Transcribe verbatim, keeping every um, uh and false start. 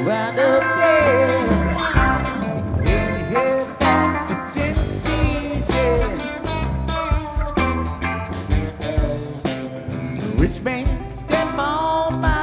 wound up dead. Then he head back to Tennessee, yeah. Rich man, step on by.